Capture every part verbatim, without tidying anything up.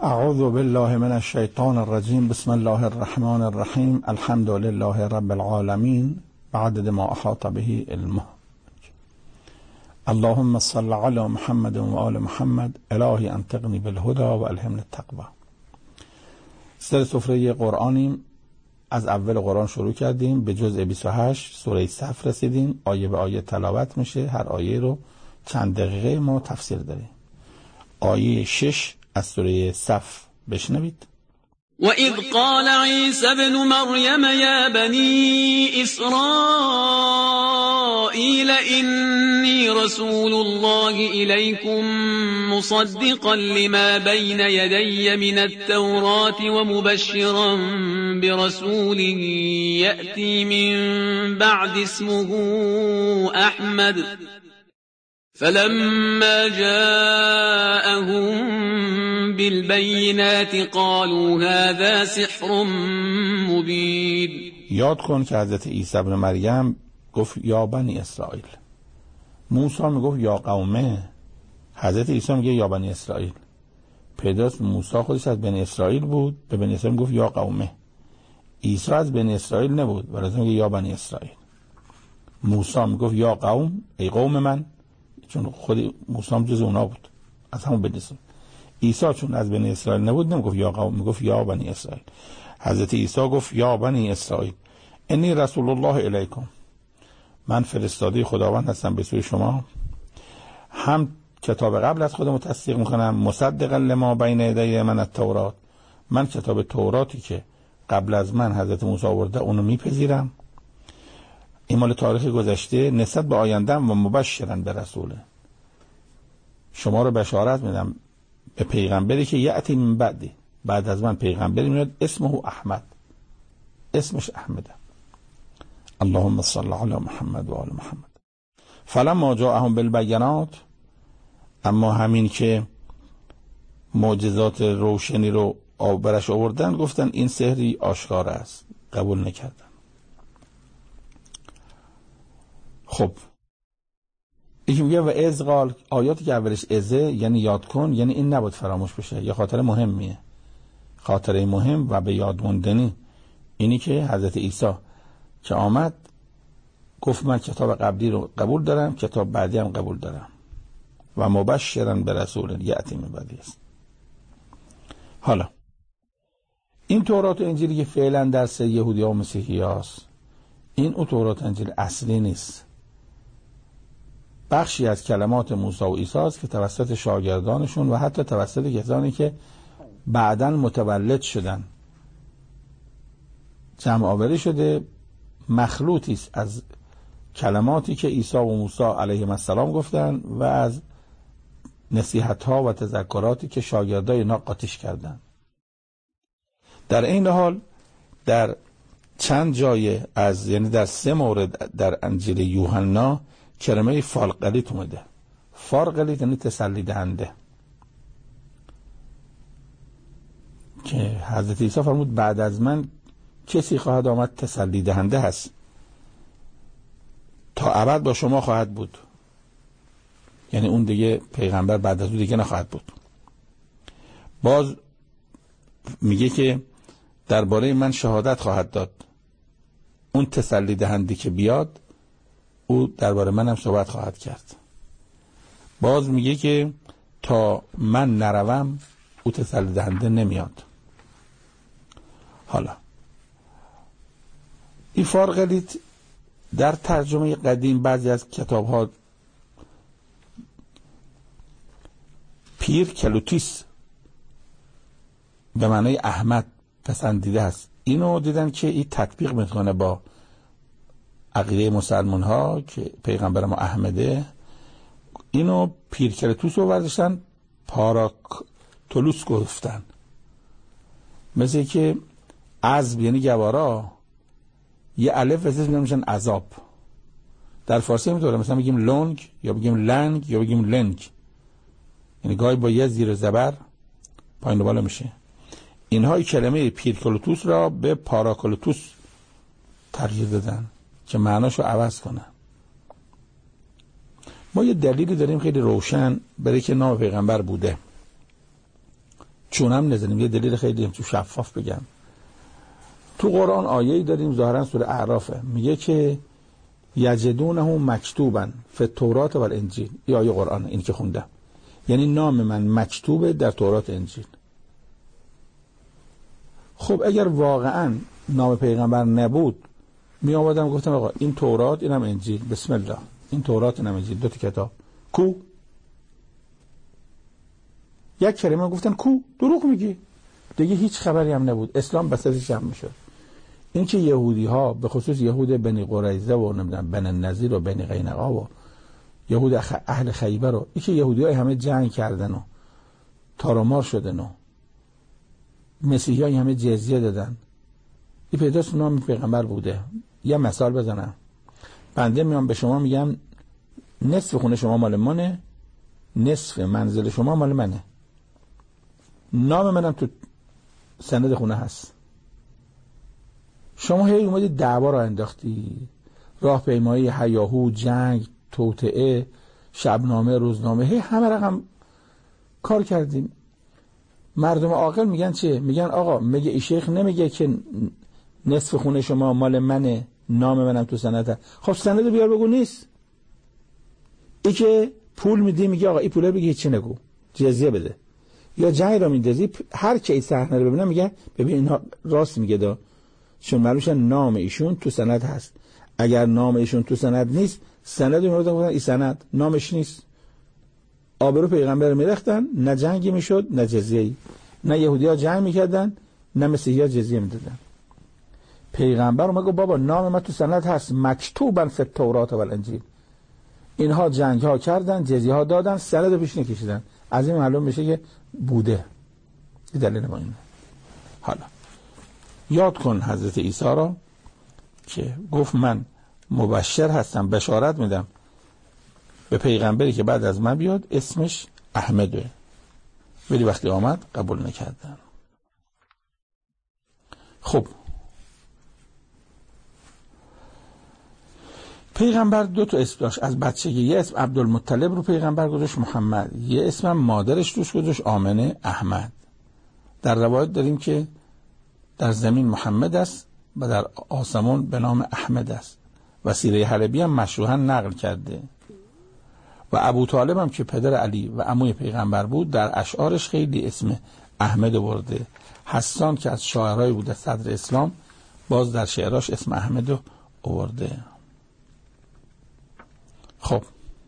اعوذ بالله من الشیطان الرجیم. بسم الله الرحمن الرحیم. الحمد لله رب العالمین بعدد ما احاط به علمه. اللهم صل علی محمد و آل محمد. الهی انطقنی بالهدى و الهمنی التقوی. سر سفره قرآنیم. از اول قرآن شروع کردیم، به جزء بیست و هشت سوره صف رسیدیم. آیه به آیه تلاوت میشه، هر آیه رو چند دقیقه ما تفسیر داریم. آیه شش از سوره صف بشنوید. وَإِذْ قَالَ عِيسَى ابْنُ مَرْيَمَ يَا بَنِي إِسْرَائِيلَ إِنِّي رَسُولُ اللَّهِ إِلَيْكُمْ مُصَدِّقًا لِمَا بَيْنَ يَدَيَّ مِنَ التَّوْرَاةِ وَمُبَشِّرًا بِرَسُولٍ يَأْتِي مِن بَعْدِ اسْمُهُ أَحْمَدُ فَلَمَّا جَاءَهُم بالبینات قالوا هذا سحر مبین. یاد کن که حضرت عیسی ابن مریم گفت یا بنی اسرائیل. موسی میگفت یا قومه، حضرت عیسی میگه یا بنی اسرائیل. پیداست موسی خودش از بنی اسرائیل بود، به بنی اسرائیل میگفت یا قومه. عیسی از بنی اسرائیل نبود، ولی میگه یا بنی اسرائیل. موسی میگفت یا قوم، ای قوم من، چون خود موسی هم جز اونا بود، از همون بنی اسرائیل. عیسی چون از بنی اسرائیل نبود نمیگفت یا قوم، میگفت یا بنی اسرائیل. حضرت عیسی گفت یا بنی اسرائیل انی رسول الله الیکم، من فرستاده خداوند هستم به سوی شما. هم کتاب قبل از خودم تصدیق میکنم، مصدقا لما بین یدی من التورات، من کتاب توراتی که قبل از من حضرت موسی آورده اونو میپذیرم. این مال تاریخ گذشته، نسبت به آیندهم و مبشرا به رسوله، شما رو بشارت میدم به پیغمبری که یأتی من بعدی، بعد از من پیغمبری میاد اسمه احمد، اسمش احمده. اللهم صل علی محمد و آل محمد. فلما جاءهم بالبینات، اما همین که معجزات روشنی رو برش آوردن گفتن این سحری آشکار است، قبول نکردن. خب یکی میگه و از قال، آیاتی که اولش ازه یعنی یاد کن، یعنی این نباید فراموش بشه، یه خاطره مهمیه، خاطره مهم و به یاد موندنی. اینی که حضرت عیسی که آمد گفت من کتاب قبلی رو قبول دارم، کتاب بعدی هم قبول دارم و مبشرا به رسول یأتی من بعدی است. حالا این تورات و انجیلی که فعلا درس یهودی ها و مسیحی هاست، این او تورات و انجیل اصلی نیست، بخشی از کلمات موسی و عیسی است که توسط شاگردانشون و حتی توسط کسانی که بعداً متولد شدن جمع آوری شده، مخلوطی است از کلماتی که عیسی و موسی علیهم السلام گفتن و از نصیحت‌ها و تذکراتی که شاگردای اینا قاطیش کردن. در این حال در چند جای از، یعنی در سه مورد در انجیل یوحنا کلمه فارقلیت اومده. فارقلیت یعنی تسلی دهنده، که حضرت عیسی فرمود بعد از من کسی خواهد آمد تسلی دهنده هست، تا ابد با شما خواهد بود. یعنی اون دیگه پیغمبر بعد از اون دیگه نخواهد بود. باز میگه که درباره من شهادت خواهد داد، اون تسلی دهنده که بیاد او درباره من هم صحبت خواهد کرد. باز میگه که تا من نروم او تسلی دهنده نمیاد. حالا این فارقلیت در ترجمه قدیم بعضی از کتاب ها پیر کلوتیس به معنی احمد پسندیده است. اینو دیدن که این تطبیق میکنه با عقیده مسلمان ها که پیغمبر ما احمده. اینو پیرکلتوس رو برداشتن پاراکتولوس گفتن، مثل که عذب یعنی گوارا، یه الف وزش میگن عذاب. در فارسی میتونه مثلا بگیم لونگ یا بگیم لنگ یا بگیم لنگ، یعنی گاهی با یه زیر زبر پایین و بالا میشه. اینها کلمه پیرکلتوس را به پاراکلتوس تغییر دادن که معناشو عوض کنه. ما یه دلیلی داریم خیلی روشن برای که نام پیغمبر بوده. چونم نزنیم. یه دلیل خیلی تو شفاف بگم. تو قرآن آیه‌ای داریم ظاهرا سوره اعرافه، میگه که یجدونه مکتوبا فی التوراة و الانجیل. یا آیه قرآن این که خوندم، یعنی نام من مکتوبه در تورات انجیل. خب اگر واقعا نام پیغمبر نبود، می آمدم گفتم آقا این تورات اینم انجیل، بسم الله، این تورات اینم انجیل، دو تا کتاب کو؟ یک کلمه گفتن کو، دروغ میگی. دیگه هیچ خبری هم نبود، اسلام بسازش هم میشد. این که یهودی ها به خصوص یهود بنی قریظه و نمیدونم بنی نضیر و بنی قینقاع و یهود اهل خیبر و این که یهودی های همه جنگ کردن و تارمار شدن و مسیحی های همه جزیه دادن، این پیداست نام پیغمبر بوده. یه مثال بزنم، بنده میام به شما میگم نصف خونه شما مال منه، نصف منزل شما مال منه، نام منم تو سند خونه هست. شما هی اومدی دعوا را انداختی، راهپیمایی، هیاهو، جنگ، توطئه، شبنامه، روزنامه، هی همه رقم کار کردیم. مردم عاقل میگن چه؟ میگن آقا میگه ای شیخ نمیگه که نصف خونه شما مال منه، نام منم تو سند. خب سند بیار بگو نیست. ای که پول میدی میگه آقا این پوله بگی هیچی نگو، جزیه بده. یا جنگ را میندازی، هر کی صحنه رو ببینه میگه ببین اینها راست میگه دا، چون معلومه نام ایشون تو سند هست. اگر نام ایشون تو سند نیست، سند رو میردن گفتن این سند نامش نیست. آبرو پیغمبر میرختن، نه جنگی میشد نه جزیه‌ای، نه یهودی ها جنگ میکردن نه مسیحی ها جزیه میدادن. پیغمبر اومد گفت بابا نام من تو سند هست، مکتوبا فی التوراة و الانجیل. اینها جنگ ها کردن، جزیه ها دادن، سند رو پیش نکشیدن. از این معلوم میشه که بوده. این دلیل ما اینه. حالا یاد کن حضرت عیسی را که گفت من مبشر هستم، بشارت میدم به پیغمبری که بعد از من بیاد اسمش احمده، ولی وقتی آمد قبول نکردن. خب پیغمبر دو تا اسم داشت از بچگی. یه اسم عبدالمطلب رو پیغمبر گذاشت محمد، یه اسم مادرش روش گذاشت آمنه احمد. در روایت داریم که در زمین محمد است و در آسمان به نام احمد است و سیره حلبی هم مشروحاً نقل کرده. و ابو طالب هم که پدر علی و عموی پیغمبر بود در اشعارش خیلی اسم احمد برده. حسان که از شاعرای بوده صدر اسلام باز در شعراش اسم احمد رو آورده. خب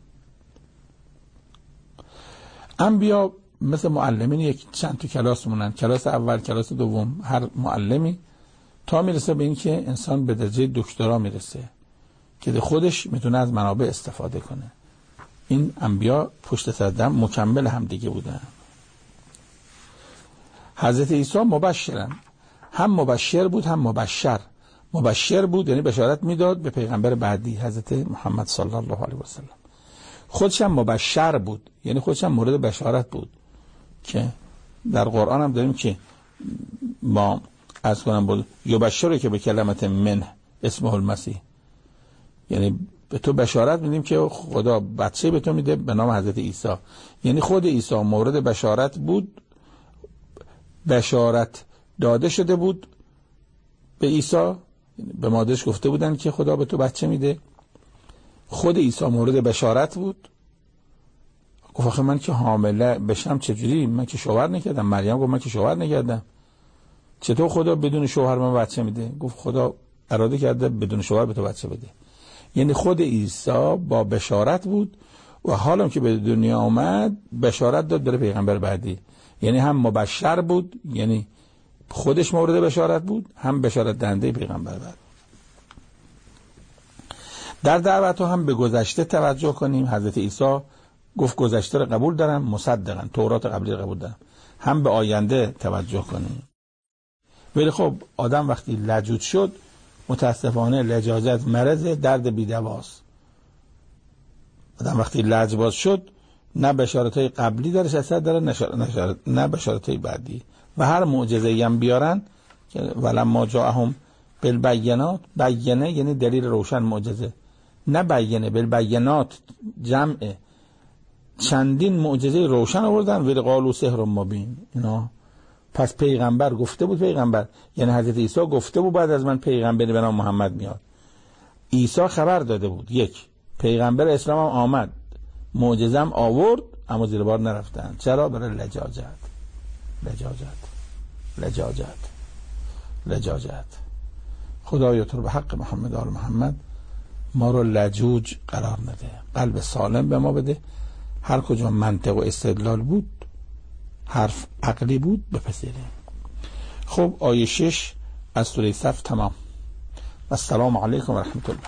انبیا مثل معلمین یک چند تا کلاس مونن، کلاس اول، کلاس دوم، هر معلمی تا میرسه به این که انسان به درجه دکترا میرسه که خودش میتونه از منابع استفاده کنه. این انبیا پشت سر هم مکمل هم دیگه بودن. حضرت عیسی مبشرن، هم مبشر بود هم مبشر. مبشر بود یعنی بشارت میداد به پیغمبر بعدی حضرت محمد صلی الله علیه و سلم. خودش هم مبشر بود یعنی خودش هم مورد بشارت بود که در قرآن هم داریم که ما از کنم بود یبشره که به کلمت من اسمه المسیح، یعنی به تو بشارت میدیم که خدا بچه به تو میده به نام حضرت عیسی. یعنی خود عیسی مورد بشارت بود، بشارت داده شده بود به عیسی، به مادرش گفته بودن که خدا به تو بچه میده. خود عیسی مورد بشارت بود. گفت آخه من که حامله بشم چجوری؟ من که شوهر نکردم. مریم گفت من که شوهر نکردم، چطور خدا بدون شوهر من بچه میده؟ گفت خدا اراده کرده بدون شوهر به تو بچه بده. یعنی خود عیسی با بشارت بود و حالا که به دنیا آمد بشارت داد داره پیغمبر بعدی. یعنی هم مبشر بود یعنی خودش مورد بشارت بود، هم بشارت دهنده پیغمبر بعد. در دعوت هم به گذشته توجه کنیم. حضرت عیسی گفت گذشته رو قبول دارم، مصدقاً تورات قبلی رو قبول دارم. هم به آینده توجه کنیم. ولی خب آدم وقتی لجوج شد متاسفانه لجاجت مرض درد بی‌دواست. آدم وقتی لجباز شد نه بشارت‌های قبلی درش اثر داره نه نه بشارت‌های بعدی. و هر معجزه‌ای هم بیارن که ولما جاءهم بالبینات، بینه یعنی دلیل روشن، معجزه نه بینه بالبینات جمع چندین معجزه روشن آوردن. ولی قالوا سحر مبین، اینا پس پیغمبر گفته بود، پیغمبر یعنی حضرت عیسی گفته بود بعد از من پیغمبری به نام محمد میاد. عیسی خبر داده بود، یک پیغمبر اسلام هم آمد، معجزم آورد، اما زیر بار نرفتن. چرا؟ برای لجاجت. لجاجت لجاجت لجاجت. خدایا تو رو به حق محمد آل محمد ما رو لجوج قرار نده، قلب سالم به ما بده. هر کجا منطق و استدلال بود، حرف عقلی بود، بپذیریم. خب آیه شش از سوره صف تمام. السلام علیکم و رحمت الله.